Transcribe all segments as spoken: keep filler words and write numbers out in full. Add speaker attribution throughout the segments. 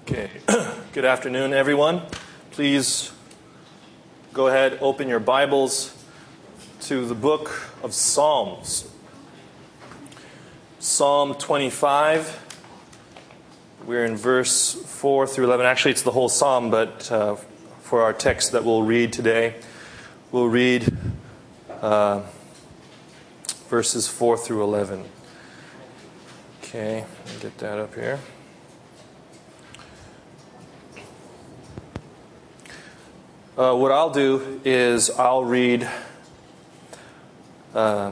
Speaker 1: Okay, good afternoon, everyone. Please go ahead, open your Bibles to the book of Psalms. Psalm twenty-five. We're in verse four through eleven. Actually, it's the whole psalm, but uh, for our text that we'll read today, we'll read uh, verses four through eleven. Okay, let me get that up here. Uh, what I'll do is I'll read uh,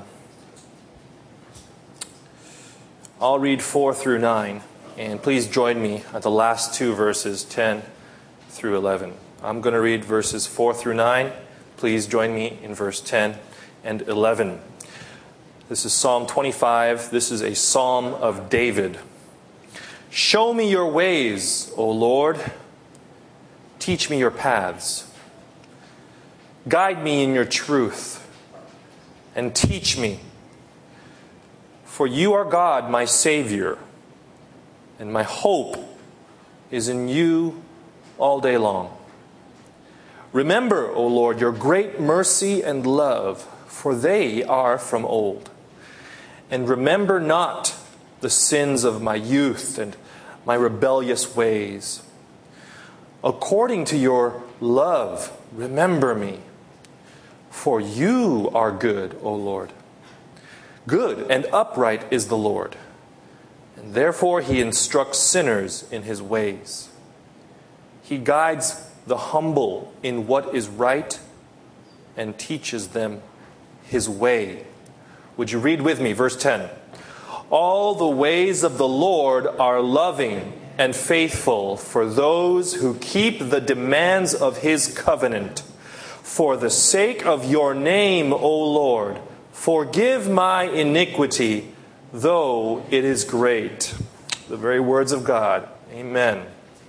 Speaker 1: I'll read four through nine, and please join me at the last two verses, ten through eleven. I'm going to read verses four through nine. Please join me in verse ten and eleven. This is Psalm twenty-five. This is a psalm of David. Show me your ways, O Lord. Teach me your paths. Guide me in your truth and teach me. For you are God, my Savior, and my hope is in you all day long. Remember, O Lord, your great mercy and love, for they are from old. And remember not the sins of my youth and my rebellious ways. According to your love, remember me. For you are good, O Lord. Good and upright is the Lord, and therefore he instructs sinners in his ways. He guides the humble in what is right and teaches them his way. Would you read with me, verse ten? All the ways of the Lord are loving and faithful for those who keep the demands of his covenant. For the sake of your name, O Lord, forgive my iniquity, though it is great. The very words of God. Amen.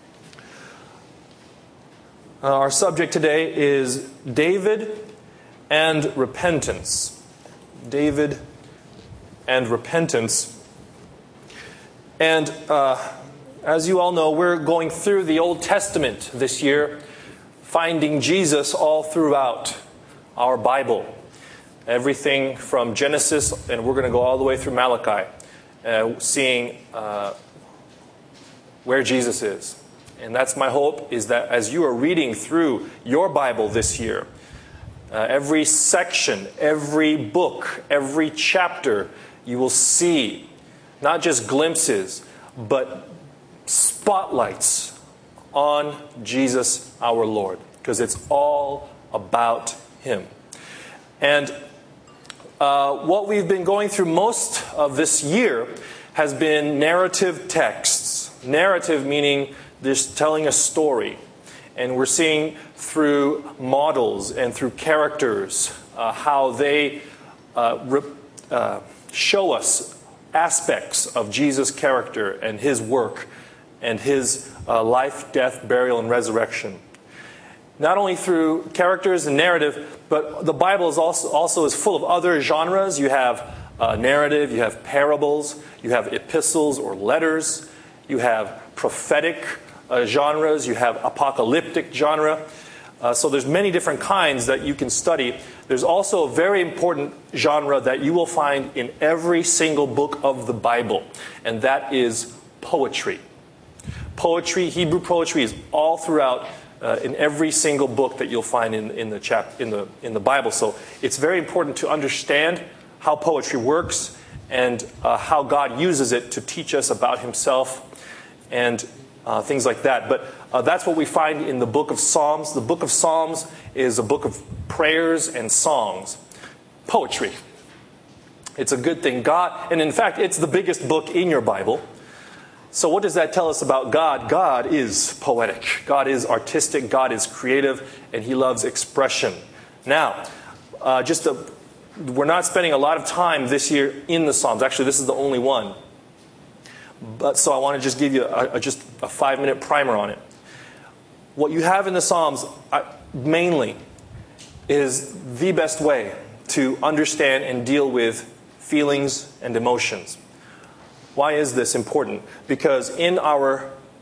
Speaker 1: Uh, our subject today is David and repentance. David and repentance. And uh, as you all know, we're going through the Old Testament this year, finding Jesus all throughout our Bible. Everything from Genesis, and we're going to go all the way through Malachi, uh, seeing uh, where Jesus is. And that's my hope, is that as you are reading through your Bible this year, uh, every section, every book, every chapter, you will see not just glimpses, but spotlights on Jesus our Lord, because it's all about him. And uh, what we've been going through most of this year has been narrative texts. Narrative meaning just telling a story. And we're seeing through models and through characters uh, how they uh, re- uh, show us aspects of Jesus' character and his work and his uh, life, death, burial, and resurrection. Not only through characters and narrative, but the Bible is also, also is full of other genres. You have uh, narrative, you have parables, you have epistles or letters, you have prophetic uh, genres, you have apocalyptic genre. Uh, so there's many different kinds that you can study. There's also a very important genre that you will find in every single book of the Bible, and that is poetry. Poetry, Hebrew poetry, is all throughout uh, in every single book that you'll find in, in the chap in the in the Bible. So it's very important to understand how poetry works and uh, how God uses it to teach us about himself and uh, things like that. But uh, that's what we find in the book of Psalms. The book of Psalms is a book of prayers and songs. Poetry. It's a good thing. God, and in fact, it's the biggest book in your Bible. So what does that tell us about God? God is poetic. God is artistic. God is creative. And he loves expression. Now, uh, just a, we're not spending a lot of time this year in the Psalms. Actually, this is the only one. But so I want to just give you a, a, just a five-minute primer on it. What you have in the Psalms, uh, mainly, is the best way to understand and deal with feelings and emotions. Why is this important? Because in our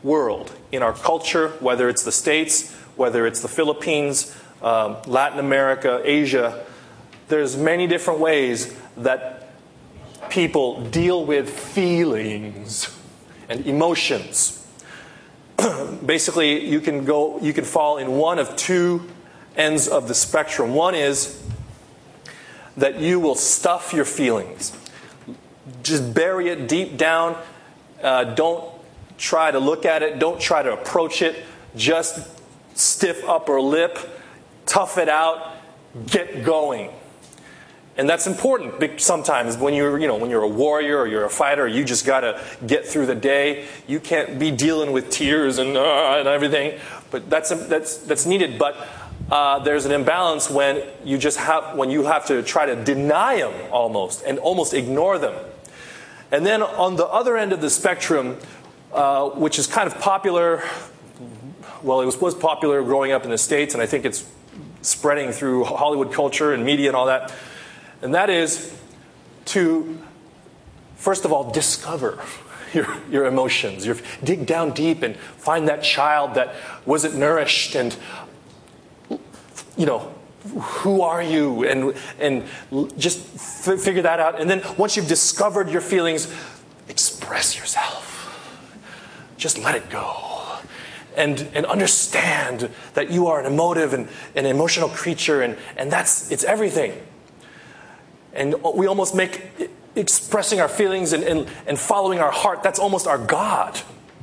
Speaker 1: world, in our culture, whether it's the States, whether it's the Philippines, um, Latin America, Asia, there's many different ways that people deal with feelings and emotions. Basically, you can go, you can fall in one of two ends of the spectrum. One is that you will stuff your feelings. Just bury it deep down. Uh, don't try to look at it. Don't try to approach it. Just stiff upper lip. Tough it out. Get going. And that's important sometimes when you're, you know, when you're a warrior or you're a fighter, you just got to get through the day. You can't be dealing with tears and, uh, and everything. But that's that's that's needed. But uh, there's an imbalance when you just have when you have to try to deny them almost and almost ignore them. And then on the other end of the spectrum, uh, which is kind of popular, well, it was, was popular growing up in the States, and I think it's spreading through Hollywood culture and media and all that. And that is to, first of all, discover your, your emotions. Your, dig down deep and find that child that wasn't nourished and, you know, who are you? And, and just f- figure that out. And then once you've discovered your feelings, express yourself. Just let it go. And, and understand that you are an emotive and an emotional creature. And, and that's, it's everything. And we almost make expressing our feelings and, and, and following our heart, that's almost our God.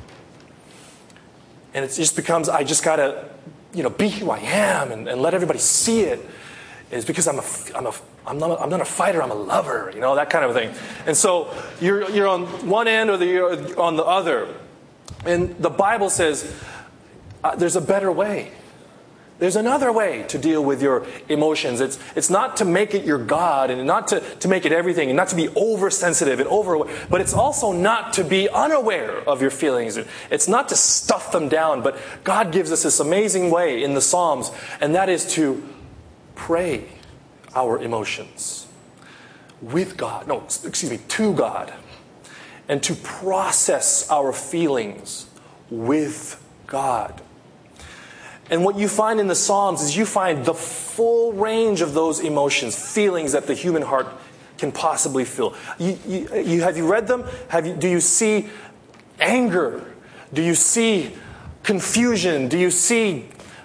Speaker 1: And it just becomes, I just got to, you know, be who I am and, and let everybody see it. It's because I'm a, I'm a, I'm not a, I'm not a fighter, I'm a lover, you know, that kind of thing. And so you're, you're on one end or the, you're on the other. And the Bible says uh, there's a better way. There's another way to deal with your emotions. It's it's not to make it your God and not to, to make it everything and not to be oversensitive and over, but it's also not to be unaware of your feelings. It's not to stuff them down, but God gives us this amazing way in the Psalms, and that is to pray our emotions with God. No, excuse me, to God. And to process our feelings with God. And what you find in the Psalms is you find the full range of those emotions, feelings that the human heart can possibly feel. You, you, you, have you read them? Have you, do you see anger? Do you see confusion? Do you see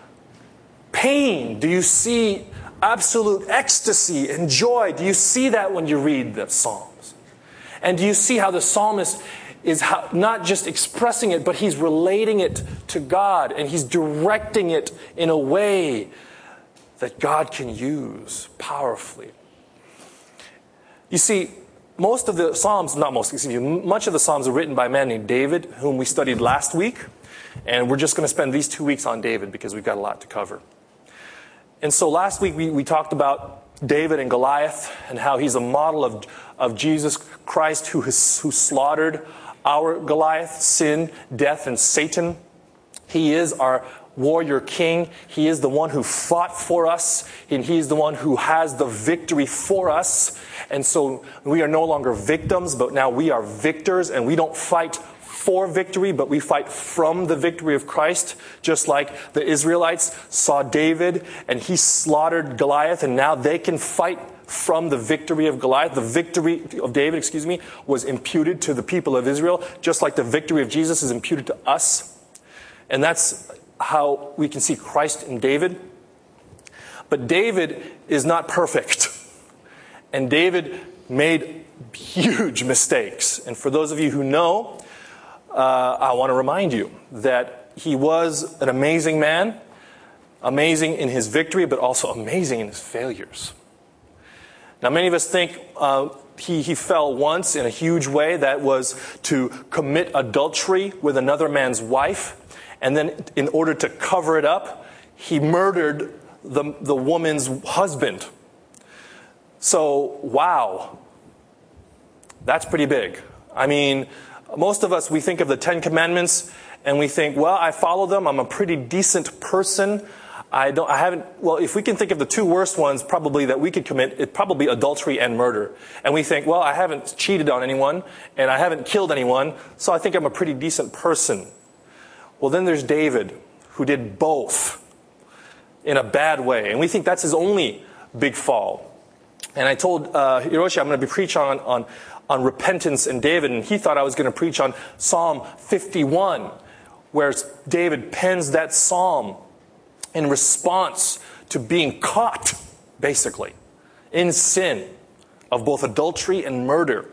Speaker 1: pain? Do you see absolute ecstasy and joy? Do you see that when you read the Psalms? And do you see how the psalmist is how, not just expressing it, but he's relating it to God, and he's directing it in a way that God can use powerfully. You see, most of the Psalms, not most, excuse me, much of the Psalms are written by a man named David, whom we studied last week, and we're just going to spend these two weeks on David because we've got a lot to cover. And so last week we, we talked about David and Goliath and how he's a model of, of Jesus Christ who has who slaughtered our Goliath, sin, death, and Satan. He is our warrior king. He is the one who fought for us, and he's the one who has the victory for us. And so we are no longer victims, but now we are victors, and we don't fight for victory, but we fight from the victory of Christ, just like the Israelites saw David, and he slaughtered Goliath, and now they can fight from the victory of Goliath. The victory of David, excuse me, was imputed to the people of Israel, just like the victory of Jesus is imputed to us. And that's how we can see Christ in David. But David is not perfect. And David made huge mistakes. And for those of you who know, uh, I want to remind you that he was an amazing man, amazing in his victory, but also amazing in his failures. Now, many of us think uh, he, he fell once in a huge way. That was to commit adultery with another man's wife. And then in order to cover it up, he murdered the, the woman's husband. So, wow. That's pretty big. I mean, most of us, we think of the Ten Commandments and we think, well, I follow them. I'm a pretty decent person. I don't. I haven't. Well, if we can think of the two worst ones, probably that we could commit, it probably adultery and murder. And we think, well, I haven't cheated on anyone, and I haven't killed anyone, so I think I'm a pretty decent person. Well, then there's David, who did both in a bad way. And we think that's his only big fall. And I told uh, Hiroshi I'm going to be preaching on, on, on repentance and David, and he thought I was going to preach on Psalm fifty-one, where David pens that psalm in response to being caught, basically, in sin of both adultery and murder.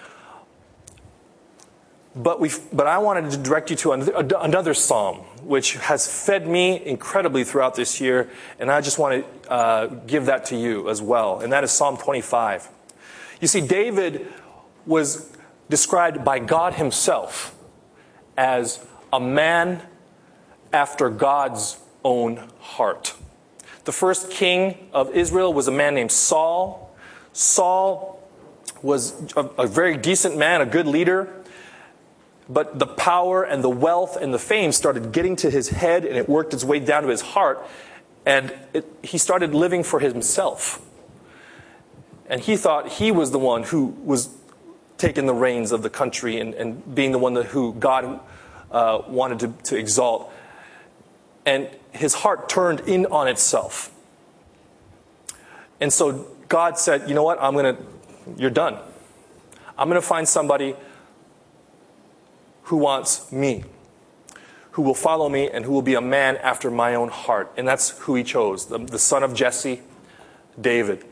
Speaker 1: But we, but I wanted to direct you to another psalm, which has fed me incredibly throughout this year, and I just want to uh, give that to you as well, and that is Psalm twenty-five. You see, David was described by God himself as a man after God's own heart. The first king of Israel was a man named Saul. Saul was a, a very decent man, a good leader. But the power and the wealth and the fame started getting to his head, and it worked its way down to his heart. And it, he started living for himself. And he thought he was the one who was taking the reins of the country and, and being the one that, who God uh, wanted to, to exalt. And his heart turned in on itself. And so God said, you know what, I'm going to, you're done. I'm going to find somebody who wants me, who will follow me, and who will be a man after my own heart. And that's who he chose, the, the son of Jesse, David.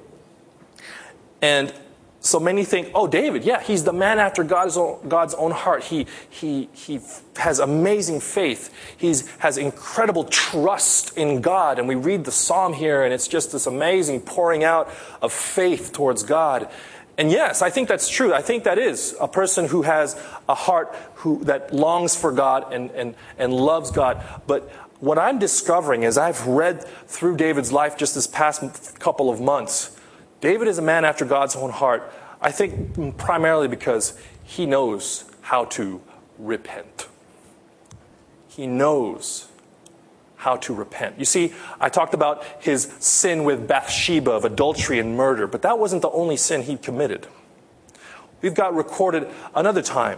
Speaker 1: And so many think, oh, David, yeah, he's the man after God's own, God's own heart. He, he, he has amazing faith. He has incredible trust in God. And we read the psalm here, and it's just this amazing pouring out of faith towards God. And yes, I think that's true. I think that is a person who has a heart who that longs for God and, and, and loves God. But what I'm discovering as I've read through David's life just this past couple of months, David is a man after God's own heart. I think primarily because he knows how to repent. He knows how to repent. You see, I talked about his sin with Bathsheba of adultery and murder, but that wasn't the only sin he committed. We've got recorded another time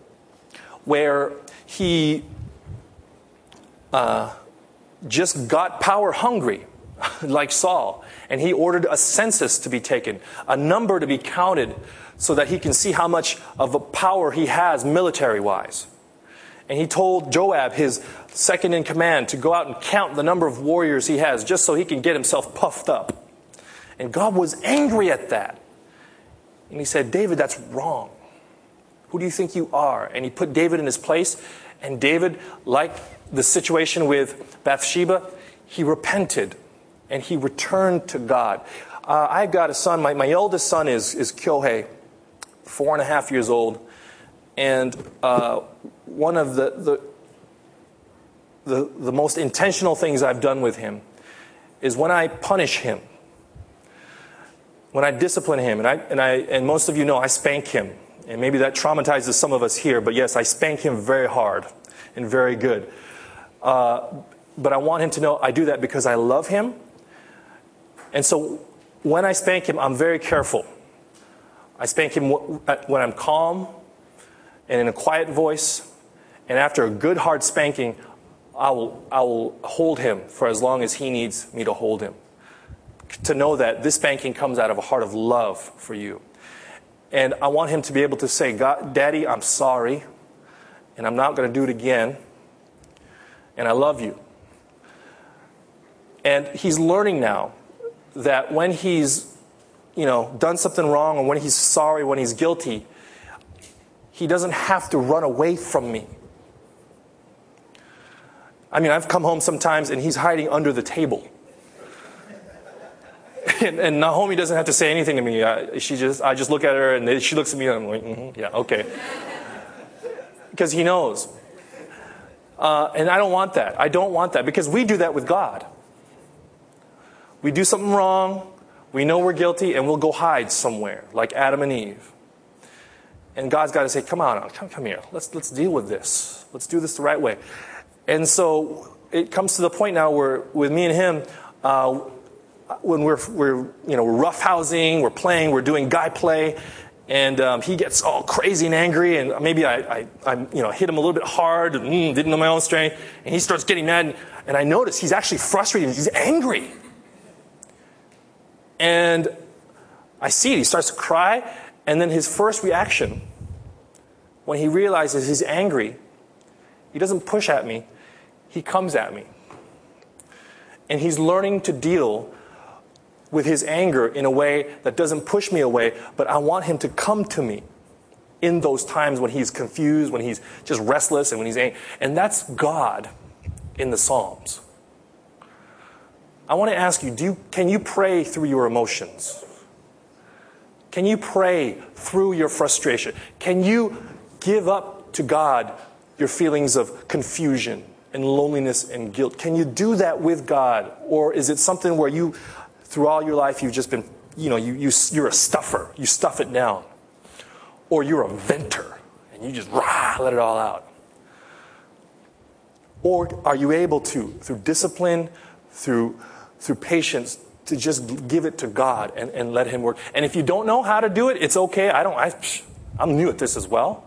Speaker 1: where he uh, just got power hungry, like Saul, and he ordered a census to be taken, a number to be counted, so that he can see how much of a power he has military-wise. And he told Joab, his second in command, to go out and count the number of warriors he has, just so he can get himself puffed up. And God was angry at that. And he said, David, that's wrong. Who do you think you are? And he put David in his place. And David, like the situation with Bathsheba, he repented. And he returned to God. Uh, I've got a son. My, my oldest son is, is Kyohei, four and a half years old. And uh, one of the, the the the most intentional things I've done with him is when I punish him, when I discipline him, and I and I and most of you know I spank him, and maybe that traumatizes some of us here. But yes, I spank him very hard and very good. Uh, but I want him to know I do that because I love him. And so when I spank him, I'm very careful. I spank him when I'm calm and in a quiet voice, and after a good hard spanking, I will, I will hold him for as long as he needs me to hold him. To know that this spanking comes out of a heart of love for you. And I want him to be able to say, God, Daddy, I'm sorry, and I'm not going to do it again, and I love you. And he's learning now that when he's, you know, done something wrong, or when he's sorry, when he's guilty, he doesn't have to run away from me. I mean, I've come home sometimes and he's hiding under the table. and, and Naomi doesn't have to say anything to me. I, she just, I just look at her and she looks at me and I'm like, mm-hmm, yeah, okay. Because he knows. Uh, and I don't want that. I don't want that because we do that with God. We do something wrong, we know we're guilty, and we'll go hide somewhere, like Adam and Eve. And God's got to say, come on, come, come here. Let's, let's deal with this. Let's do this the right way. And so it comes to the point now where with me and him, uh, when we're, we're, you know, we're roughhousing, we're playing, we're doing guy play, And um, he gets all crazy and angry, and maybe I, I, I you know, hit him a little bit hard, and mm, didn't know my own strength, and he starts getting mad, and, and I notice he's actually frustrated, he's angry. And I see it, he starts to cry, and then his first reaction, when he realizes he's angry, he doesn't push at me, he comes at me. And he's learning to deal with his anger in a way that doesn't push me away, but I want him to come to me in those times when he's confused, when he's just restless, and when he's angry. And that's God in the Psalms. I want to ask you, do you, can you pray through your emotions? Can you pray through your frustration? Can you give up to God your feelings of confusion and loneliness and guilt? Can you do that with God? Or is it something where you, through all your life, you've just been, you know, you, you, you're a stuffer. You stuff it down. Or you're a venter, and you just rah, let it all out. Or are you able to, through discipline, through, through patience, to just give it to God and, and let Him work? And if you don't know how to do it, it's okay. I don't, I, I'm new at this as well.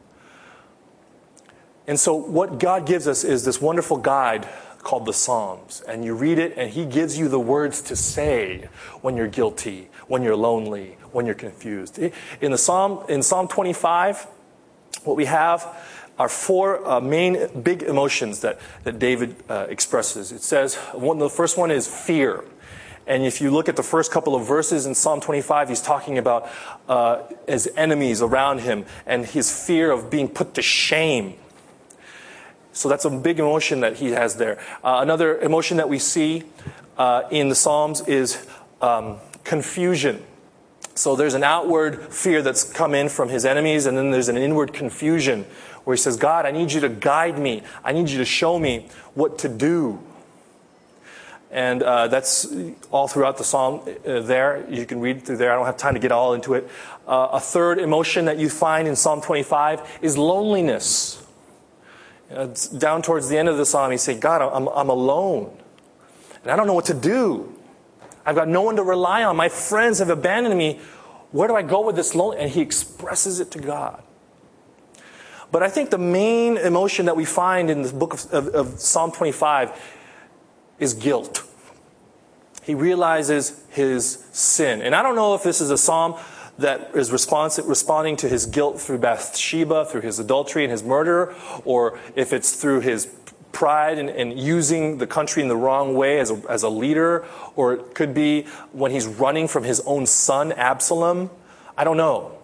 Speaker 1: And so what God gives us is this wonderful guide called the Psalms. And you read it, and He gives you the words to say when you're guilty, when you're lonely, when you're confused. In the Psalm, in Psalm twenty-five, what we have are four uh, main big emotions that, that David uh, expresses. It says, one, the first one is fear. And if you look at the first couple of verses in Psalm twenty-five, he's talking about uh, his enemies around him and his fear of being put to shame. So that's a big emotion that he has there. Uh, another emotion that we see uh, in the Psalms is um, confusion. So there's an outward fear that's come in from his enemies, and then there's an inward confusion where he says, God, I need you to guide me. I need you to show me what to do. And uh, that's all throughout the Psalm uh, there. You can read through there. I don't have time to get all into it. Uh, a third emotion that you find in Psalm twenty-five is loneliness. Uh, down towards the end of the Psalm, he said, God, I'm, I'm alone. And I don't know what to do. I've got no one to rely on. My friends have abandoned me. Where do I go with this loneliness? And he expresses it to God. But I think the main emotion that we find in the book of, of, of Psalm twenty-five is guilt. He realizes his sin. And I don't know if this is a psalm that is responsive, responding to his guilt through Bathsheba, through his adultery and his murder, or if it's through his pride and, and using the country in the wrong way as a, as a leader, or it could be when he's running from his own son, Absalom. I don't know.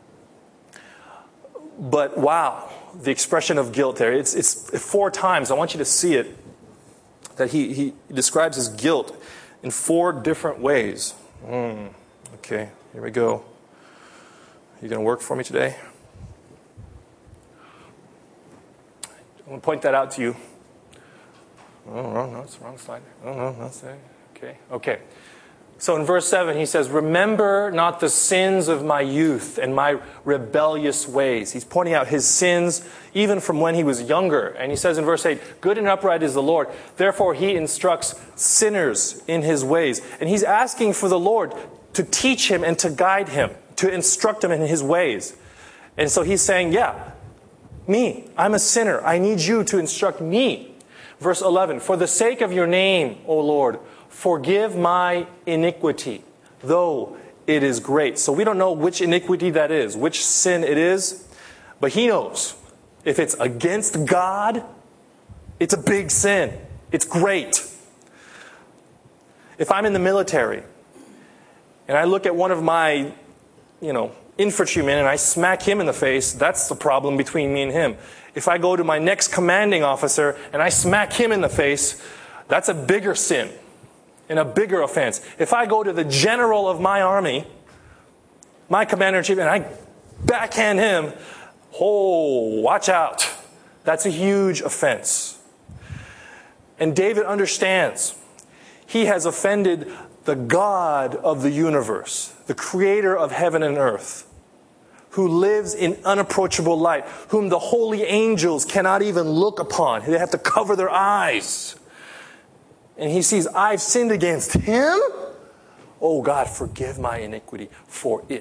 Speaker 1: But wow, the expression of guilt there. It's, it's four times. I want you to see it, that he, he describes his guilt in four different ways. Mm, okay, here we go. You going to work for me today? I'm going to point that out to you. Oh, wrong, no, it's the wrong slide. Oh, no, that's there. Okay, okay. So in verse seven, he says, remember not the sins of my youth and my rebellious ways. He's pointing out his sins even from when he was younger. And he says in verse eight, good and upright is the Lord. Therefore he instructs sinners in his ways. And he's asking for the Lord to teach him and to guide him, to instruct him in his ways. And so he's saying, yeah, me, I'm a sinner. I need you to instruct me. Verse eleven, for the sake of your name, O Lord, forgive my iniquity, though it is great. So we don't know which iniquity that is, which sin it is, but he knows. If it's against God, it's a big sin. It's great. If I'm in the military, and I look at one of my, you know, infantrymen and I smack him in the face, that's the problem between me and him. If I go to my next commanding officer and I smack him in the face, that's a bigger sin and a bigger offense. If I go to the general of my army, my commander-in-chief, and I backhand him, oh, watch out. That's a huge offense. And David understands. He has offended the God of the universe, the creator of heaven and earth, who lives in unapproachable light, whom the holy angels cannot even look upon. They have to cover their eyes. And he sees, I've sinned against him? Oh God, forgive my iniquity, for it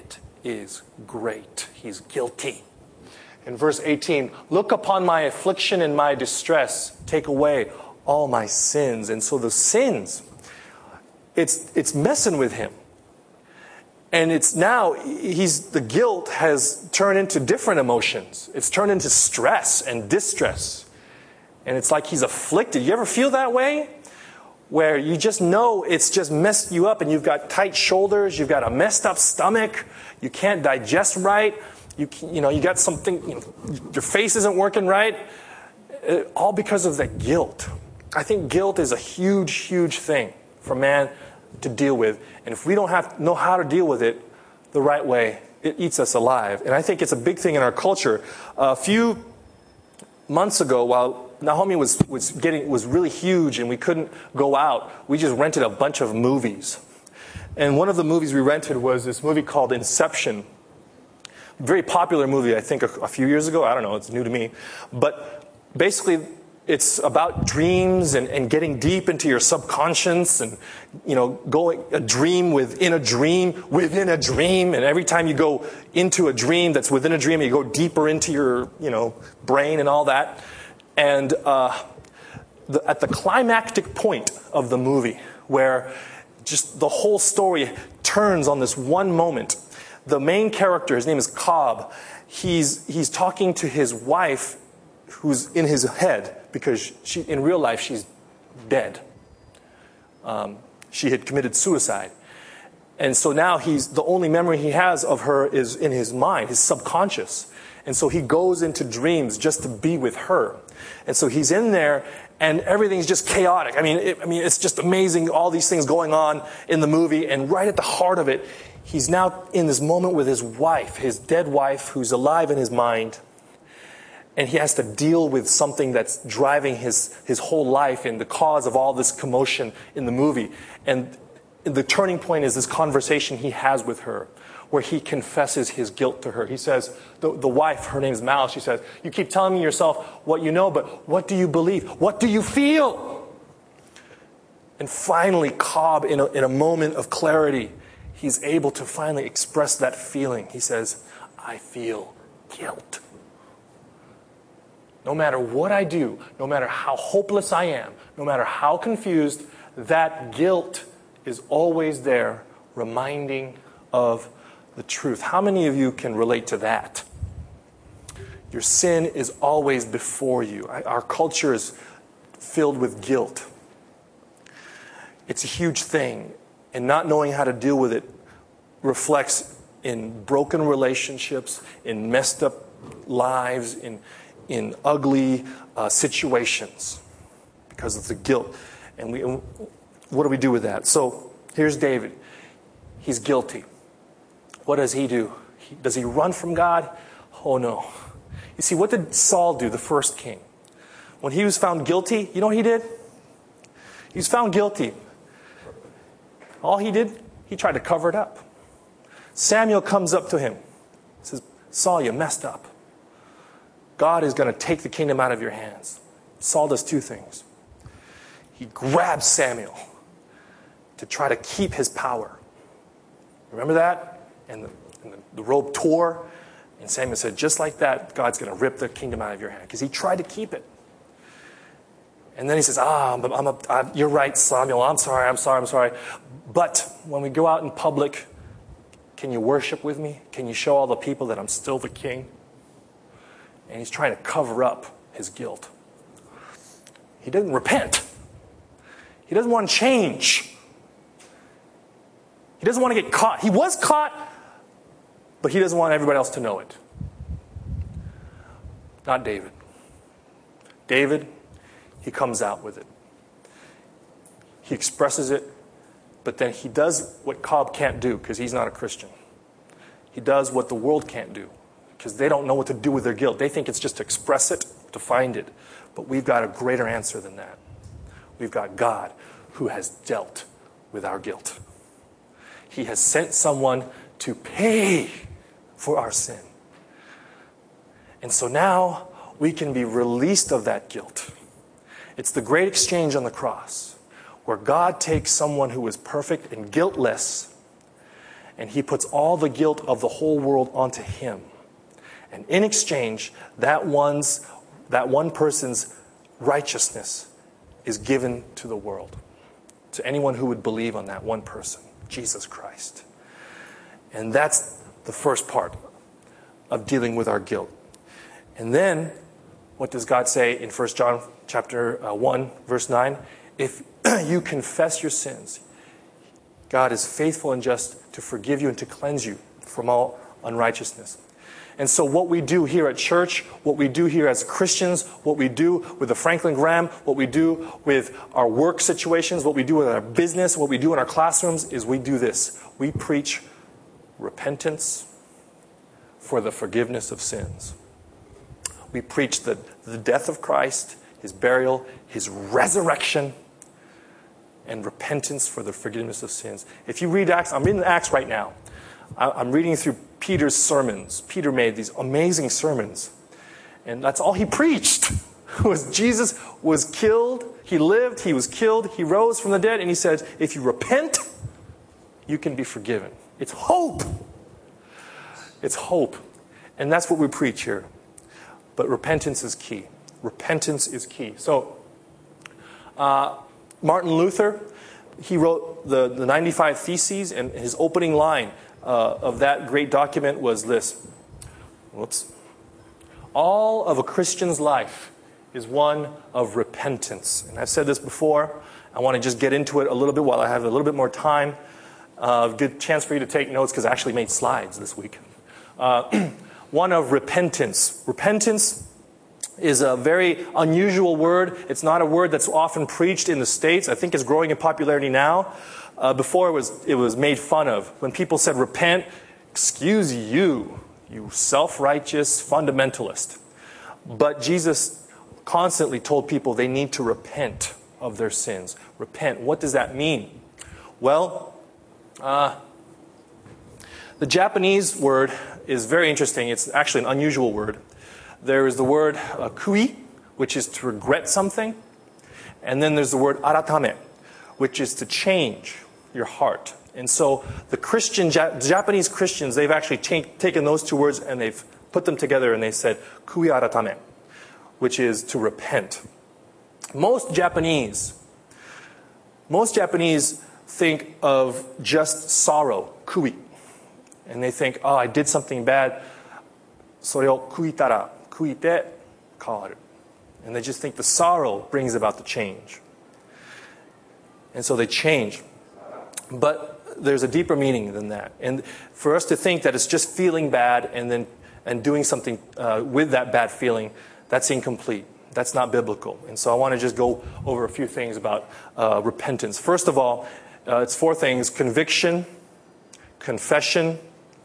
Speaker 1: is great. He's guilty. In verse eighteen, look upon my affliction and my distress. Take away all my sins. And so the sins, it's it's messing with him. And it's now, he's the guilt has turned into different emotions. It's turned into stress and distress. And it's like he's afflicted. You ever feel that way? Where you just know it's just messed you up and you've got tight shoulders, you've got a messed up stomach, you can't digest right, you you know, you got something, you know, your face isn't working right, all because of that guilt. I think guilt is a huge, huge thing for man to deal with. And if we don't have know how to deal with it the right way, it eats us alive. And I think it's a big thing in our culture. A few months ago, while Naomi was, was getting was really huge and we couldn't go out, we just rented a bunch of movies. And one of the movies we rented was this movie called Inception. Very popular movie, I think, a, a few years ago. I don't know, it's new to me. But basically, it's about dreams and, and getting deep into your subconscious and, you know, going a dream within a dream within a dream. And every time you go into a dream that's within a dream, you go deeper into your, you know, brain and all that. And uh, the, at the climactic point of the movie, where just the whole story turns on this one moment, the main character, his name is Cobb, he's he's talking to his wife, who's in his head, because she, in real life, she's dead. Um, she had committed suicide. And so now he's the only memory he has of her is in his mind, his subconscious. And so he goes into dreams just to be with her. And so he's in there, and everything's just chaotic. I mean, it, I mean, it's just amazing, all these things going on in the movie. And right at the heart of it, he's now in this moment with his wife, his dead wife, who's alive in his mind. And he has to deal with something that's driving his, his whole life and the cause of all this commotion in the movie. And the turning point is this conversation he has with her, where he confesses his guilt to her. He says, the, the wife, her name's Mal, she says, you keep telling me yourself what you know, but what do you believe? What do you feel? And finally, Cobb, in a, in a moment of clarity, he's able to finally express that feeling. He says, I feel guilt. No matter what I do, no matter how hopeless I am, no matter how confused, that guilt is always there, reminding of the truth. How many of you can relate to that? Your sin is always before you. Our culture is filled with guilt. It's a huge thing, and not knowing how to deal with it reflects in broken relationships, in messed up lives, in in ugly uh, situations because of the guilt. And we, what do we do with that? So here's David. He's guilty. What does he do? He, does he run from God? Oh no. You see, what did Saul do, the first king? When he was found guilty, you know what he did? He was found guilty. All he did, he tried to cover it up. Samuel comes up to him, says, Saul, you messed up. God is going to take the kingdom out of your hands. Saul does two things. He grabs Samuel to try to keep his power. Remember that? And the, and the, the robe tore. And Samuel said, just like that, God's going to rip the kingdom out of your hand. Because he tried to keep it. And then he says, ah, I'm a, I'm a, I'm, you're right, Samuel. I'm sorry, I'm sorry, I'm sorry. But when we go out in public, can you worship with me? Can you show all the people that I'm still the king? And he's trying to cover up his guilt. He doesn't repent. He doesn't want to change. He doesn't want to get caught. He was caught, but he doesn't want everybody else to know it. Not David. David, he comes out with it. He expresses it, but then he does what Cobb can't do because he's not a Christian. He does what the world can't do, because they don't know what to do with their guilt. They think it's just to express it, to find it. But we've got a greater answer than that. We've got God who has dealt with our guilt. He has sent someone to pay for our sin. And so now we can be released of that guilt. It's the great exchange on the cross, where God takes someone who is perfect and guiltless, and he puts all the guilt of the whole world onto him. And in exchange, that one's that one person's righteousness is given to the world, to anyone who would believe on that one person, Jesus Christ. And that's the first part of dealing with our guilt. And then, what does God say in First John chapter one, verse nine? If you confess your sins, God is faithful and just to forgive you and to cleanse you from all unrighteousness. And so what we do here at church, what we do here as Christians, what we do with the Franklin Graham, what we do with our work situations, what we do with our business, what we do in our classrooms, is we do this. We preach repentance for the forgiveness of sins. We preach the, the death of Christ, his burial, his resurrection, and repentance for the forgiveness of sins. If you read Acts, I'm reading Acts right now. I'm reading through Peter's sermons. Peter made these amazing sermons. And that's all he preached. Was Jesus was killed, he lived, he was killed, he rose from the dead, and he said, if you repent, you can be forgiven. It's hope. It's hope. And that's what we preach here. But repentance is key. Repentance is key. So, uh, Martin Luther, he wrote the, the ninety-five Theses, and his opening line uh, of that great document was this. Whoops. All of a Christian's life is one of repentance. And I've said this before. I want to just get into it a little bit while I have a little bit more time. Uh, good chance for you to take notes because I actually made slides this week. Uh, one of repentance. Repentance is a very unusual word. It's not a word that's often preached in the States. I think it's growing in popularity now. Uh, before it was it was made fun of. When people said repent, excuse you, you self-righteous fundamentalist. But Jesus constantly told people they need to repent of their sins. Repent. What does that mean? Well, uh, the Japanese word is very interesting. It's actually an unusual word. There is the word uh, kui, which is to regret something. And then there's the word aratame, which is to change your heart. And so the Christian, ja- Japanese Christians, they've actually ta- taken those two words and they've put them together and they said kui aratame, which is to repent. Most Japanese, most Japanese think of just sorrow, kui. And they think, oh, I did something bad. それを悔いたら、悔いて変わる. And they just think the sorrow brings about the change. And so they change. But there's a deeper meaning than that. And for us to think that it's just feeling bad and then and doing something uh, with that bad feeling, that's incomplete. That's not biblical. And so I want to just go over a few things about uh, repentance. First of all, uh, it's four things: conviction, confession,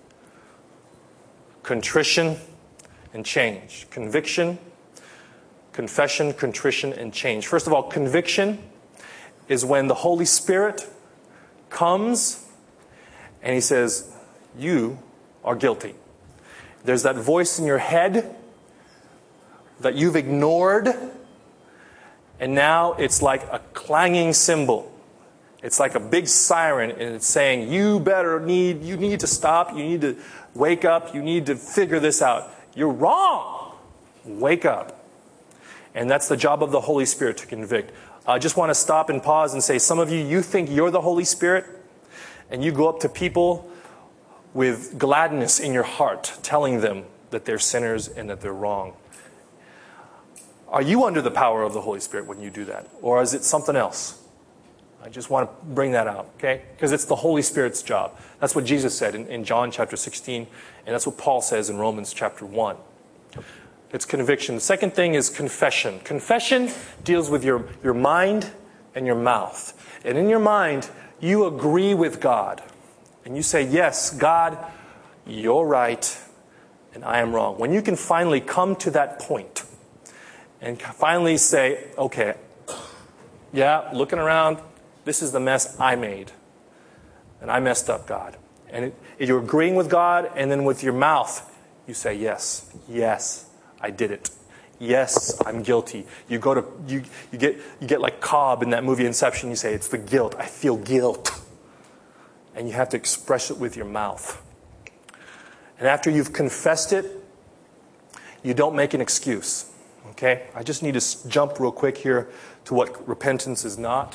Speaker 1: contrition, and change. Conviction, confession, contrition, and change. First of all, conviction is when the Holy Spirit comes and he says, you are guilty. There's that voice in your head that you've ignored, and now it's like a clanging cymbal. It's like a big siren, and it's saying, you better need, you need to stop, you need to wake up, you need to figure this out. You're wrong. Wake up. And that's the job of the Holy Spirit, to convict. I just want to stop and pause and say, some of you, you think you're the Holy Spirit, and you go up to people with gladness in your heart, telling them that they're sinners and that they're wrong. Are you under the power of the Holy Spirit when you do that? Or is it something else? I just want to bring that out, okay? Because it's the Holy Spirit's job. That's what Jesus said in, in John chapter sixteen, and that's what Paul says in Romans chapter one. It's conviction. The second thing is confession. Confession deals with your, your mind and your mouth. And in your mind, you agree with God. And you say, yes, God, you're right, and I am wrong. When you can finally come to that point and finally say, okay, yeah, looking around, this is the mess I made. And I messed up, God. And it, you're agreeing with God, and then with your mouth, you say, yes, yes, I did it. Yes, I'm guilty. You go to you you get you get like Cobb in that movie Inception. You say, it's the guilt. I feel guilt. and you have to express it with your mouth. And after you've confessed it, you don't make an excuse. Okay? I just need to jump real quick here to what repentance is not.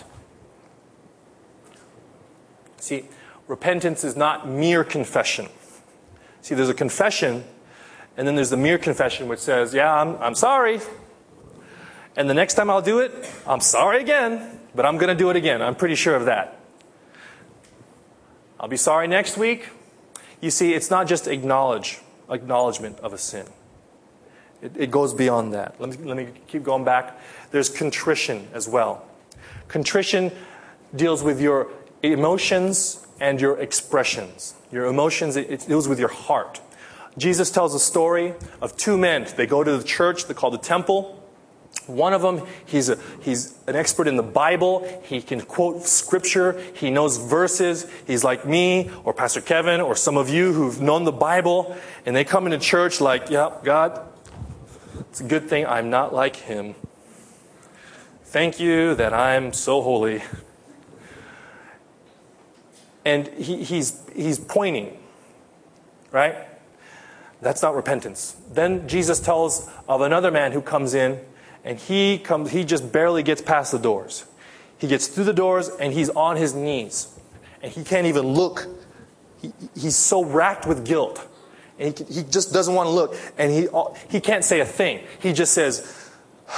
Speaker 1: See, repentance is not mere confession. See, there's a confession, and then there's the mere confession which says, yeah, I'm, I'm sorry. And the next time I'll do it, I'm sorry again, but I'm going to do it again. I'm pretty sure of that. I'll be sorry next week. You see, it's not just acknowledge, acknowledgement of a sin. It, it goes beyond that. Let me, let me keep going back. There's contrition as well. Contrition deals with your emotions and your expressions. Your emotions, it, it deals with your heart. Jesus tells a story of two men. They go to the church, they're called the temple. One of them, he's a, he's an expert in the Bible. He can quote scripture. He knows verses. He's like me or Pastor Kevin or some of you who've known the Bible. And they come into church like, yeah, God, it's a good thing I'm not like him. Thank you that I'm so holy. And he, he's, he's pointing, right? That's not repentance. Then Jesus tells of another man who comes in, and he comes, he just barely gets past the doors. He gets through the doors, and he's on his knees. And he can't even look. He, he's so racked with guilt. And he, he just doesn't want to look. And he, he can't say a thing. He just says,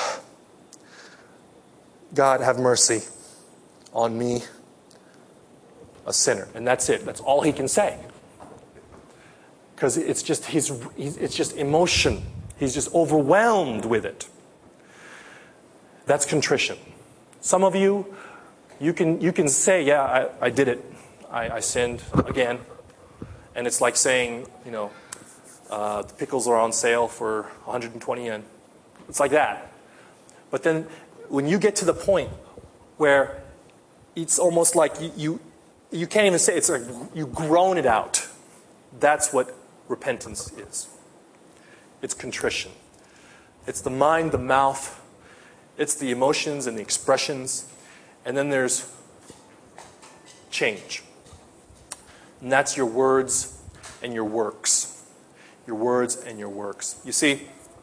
Speaker 1: God, have mercy on me, a sinner. And that's it. That's all he can say. Because it's just, he's, it's just emotion. He's just overwhelmed with it. That's contrition. Some of you, you can you can say, yeah, I, I did it. I, I sinned again. And it's like saying, you know, uh, the pickles are on sale for one hundred twenty yen. It's like that. But then when you get to the point where it's almost like you, you, you can't even say it. It's like you groan it out. That's what repentance is. It's contrition. It's the mind, the mouth. It's the emotions and the expressions. And then there's change. And that's your words and your works. Your words and your works. You see,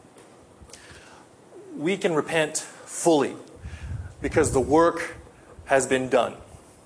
Speaker 1: we can repent fully because the work has been done.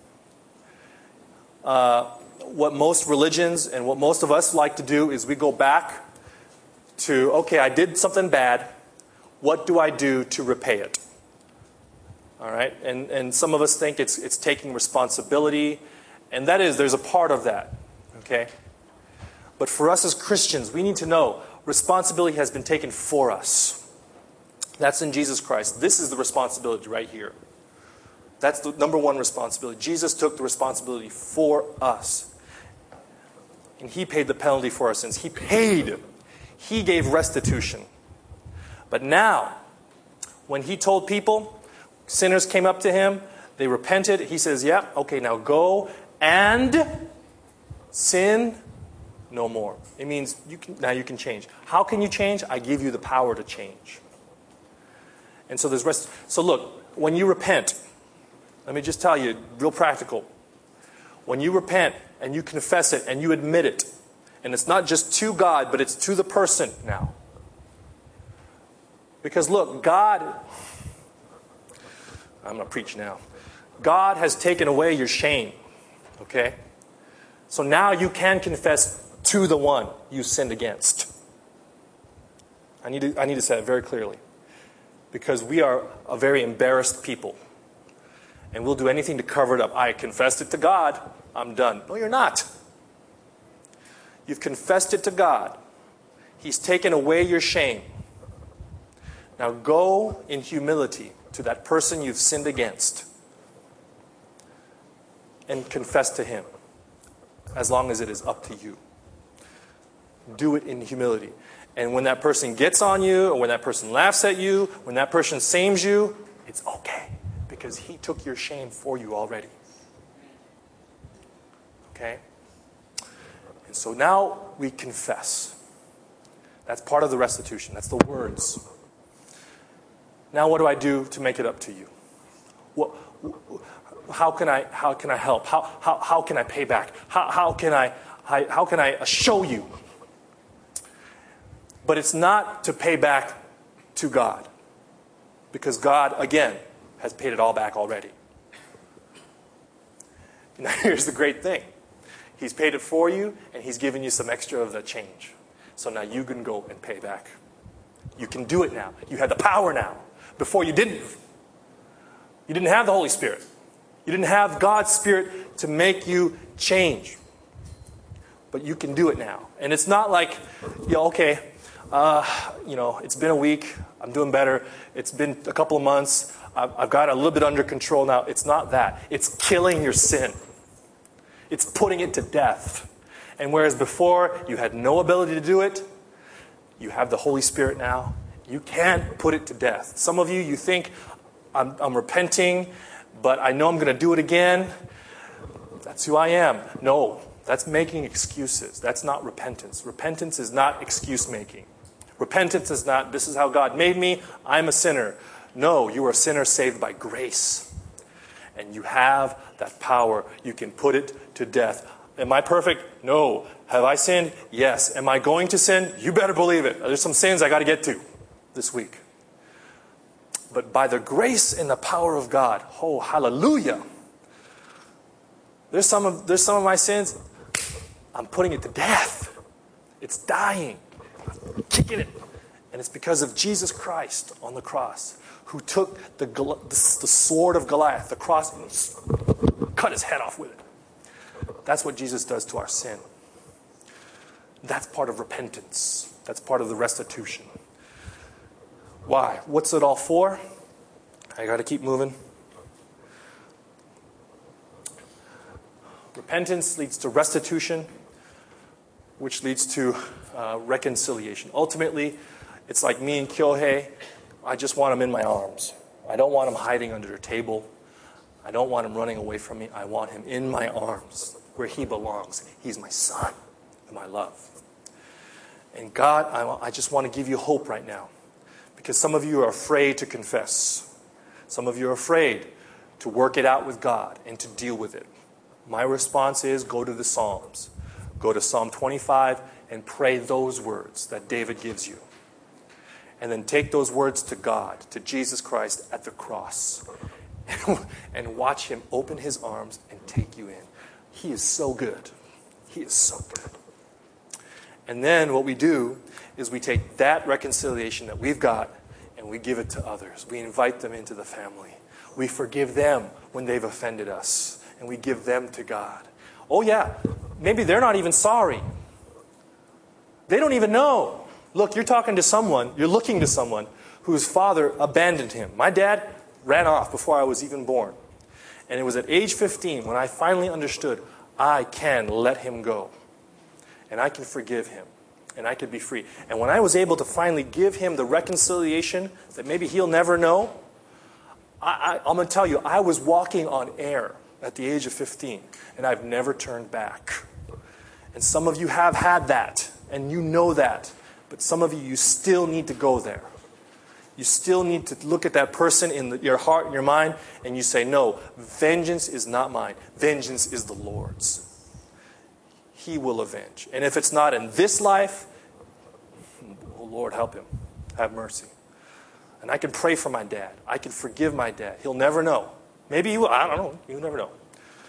Speaker 1: Uh, what most religions and what most of us like to do is we go back to, okay, I did something bad. What do I do to repay it? All right? And and some of us think it's it's taking responsibility. And that is, there's a part of that. Okay? But for us as Christians, we need to know responsibility has been taken for us. That's in Jesus Christ. This is the responsibility right here. That's the number one responsibility. Jesus took the responsibility for us. And he paid the penalty for our sins. He paid. He gave restitution. But now, when he told people, sinners came up to him, they repented, he says, yeah, okay, now go and sin no more. It means you can, now you can change. How can you change? I give you the power to change. And so there's rest. So look, when you repent, let me just tell you, real practical. When you repent and you confess it and you admit it, and it's not just to God, but it's to the person now. Because look, God, I'm going to preach now. God has taken away your shame. Okay? So now you can confess to the one you sinned against. I need to, I need to say it very clearly. Because we are a very embarrassed people. And we'll do anything to cover it up. I confessed it to God. I'm done. No, you're not. You've confessed it to God. He's taken away your shame. Now go in humility to that person you've sinned against and confess to him, as long as it is up to you. Do it in humility. And when that person gets on you, or when that person laughs at you, when that person shames you, it's okay, because he took your shame for you already. Okay? And so now we confess. That's part of the restitution. That's the words. Now what do I do to make it up to you? What, how can I, how can I help? How, how, how can I pay back? How, how can I, how, how can I show you? But it's not to pay back to God. Because God, again, has paid it all back already. Now here's the great thing. He's paid it for you, and He's given you some extra of the change. So now you can go and pay back. You can do it now. You have the power now. Before you didn't. You didn't have the Holy Spirit. You didn't have God's Spirit to make you change. But you can do it now. And it's not like, you know, okay, uh, you know, it's been a week. I'm doing better. It's been a couple of months. I've, I've got it a little bit under control now. It's not that. It's killing your sin. It's putting it to death. And whereas before you had no ability to do it, you have the Holy Spirit now. You can't put it to death. Some of you, you think, I'm, I'm repenting, but I know I'm going to do it again. That's who I am. No, that's making excuses. That's not repentance. Repentance is not excuse making. Repentance is not, this is how God made me, I'm a sinner. No, you are a sinner saved by grace. And you have that power. You can put it to death. Am I perfect? No. Have I sinned? Yes. Am I going to sin? You better believe it. There's some sins I got to get to this week. But by the grace and the power of God, oh, hallelujah. There's some of, there's some of my sins, I'm putting it to death. It's dying. I'm kicking it. And it's because of Jesus Christ on the cross, who took the, the, the sword of Goliath, the cross, and cut his head off with it. That's what Jesus does to our sin. That's part of repentance. That's part of the restitution. Why? What's it all for? I got to keep moving. Repentance leads to restitution, which leads to uh, reconciliation. Ultimately, it's like me and Kyohei. I just want him in my arms. I don't want him hiding under a table. I don't want him running away from me. I want him in my arms where he belongs. He's my son and my love. And God, I, I just want to give you hope right now. Because some of you are afraid to confess. Some of you are afraid to work it out with God and to deal with it. My response is go to the Psalms. Go to Psalm twenty-five and pray those words that David gives you. And then take those words to God, to Jesus Christ at the cross. And watch Him open His arms and take you in. He is so good. He is so good. And then what we do is we take that reconciliation that we've got and we give it to others. We invite them into the family. We forgive them when they've offended us. And we give them to God. Oh yeah, maybe they're not even sorry. They don't even know. Look, you're talking to someone, you're looking to someone whose father abandoned him. My dad ran off before I was even born. And it was at age fifteen when I finally understood I can let him go. And I can forgive him. And I could be free. And when I was able to finally give him the reconciliation that maybe he'll never know, I, I, I'm going to tell you, I was walking on air at the age of fifteen. And I've never turned back. And some of you have had that. And you know that. But some of you, you still need to go there. You still need to look at that person in the, your heart and your mind. And you say, no, vengeance is not mine. Vengeance is the Lord's. He will avenge. And if it's not in this life, oh Lord, help him. Have mercy. And I can pray for my dad. I can forgive my dad. He'll never know. Maybe he will. I don't know. You'll never know.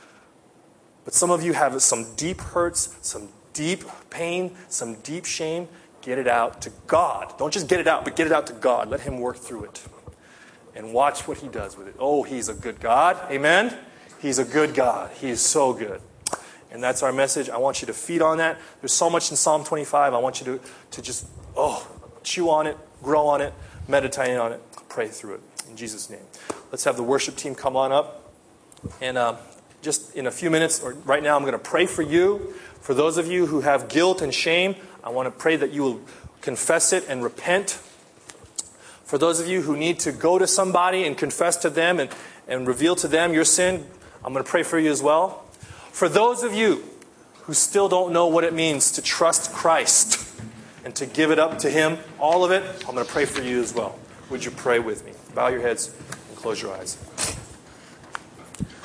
Speaker 1: But some of you have some deep hurts, some deep pain, some deep shame. Get it out to God. Don't just get it out, but get it out to God. Let Him work through it. And watch what He does with it. Oh, He's a good God. Amen? He's a good God. He is so good. And that's our message. I want you to feed on that. There's so much in Psalm twenty-five. I want you to, to just, oh, chew on it, grow on it, meditate on it, pray through it. In Jesus' name. Let's have the worship team come on up. And uh, just in a few minutes, or right now, I'm going to pray for you. For those of you who have guilt and shame, I want to pray that you will confess it and repent. For those of you who need to go to somebody and confess to them and, and reveal to them your sin, I'm going to pray for you as well. For those of you who still don't know what it means to trust Christ and to give it up to Him, all of it, I'm going to pray for you as well. Would you pray with me? Bow your heads and close your eyes.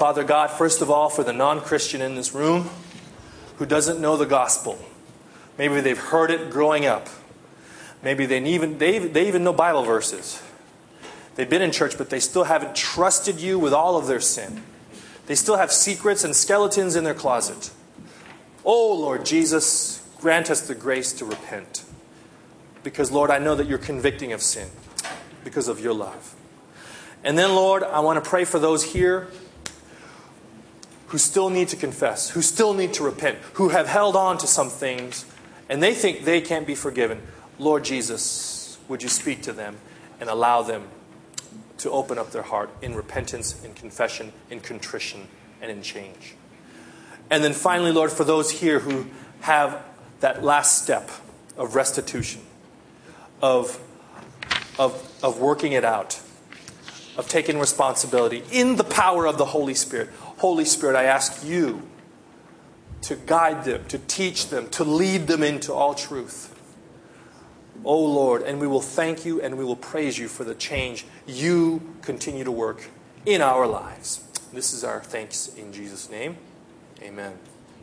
Speaker 1: Father God, first of all, for the non-Christian in this room who doesn't know the gospel. Maybe they've heard it growing up. Maybe they even, they, they even know Bible verses. They've been in church, but they still haven't trusted you with all of their sin. They still have secrets and skeletons in their closet. Oh, Lord Jesus, grant us the grace to repent. Because, Lord, I know that you're convicting of sin because of your love. And then, Lord, I want to pray for those here who still need to confess, who still need to repent, who have held on to some things, and they think they can't be forgiven. Lord Jesus, would you speak to them and allow them to open up their heart in repentance, in confession, in contrition, and in change. And then finally, Lord, for those here who have that last step of restitution, of, of, of working it out, of taking responsibility in the power of the Holy Spirit. Holy Spirit, I ask you to guide them, to teach them, to lead them into all truth. Oh Lord, and we will thank you and we will praise you for the change you continue to work in our lives. This is our thanks in Jesus' name. Amen.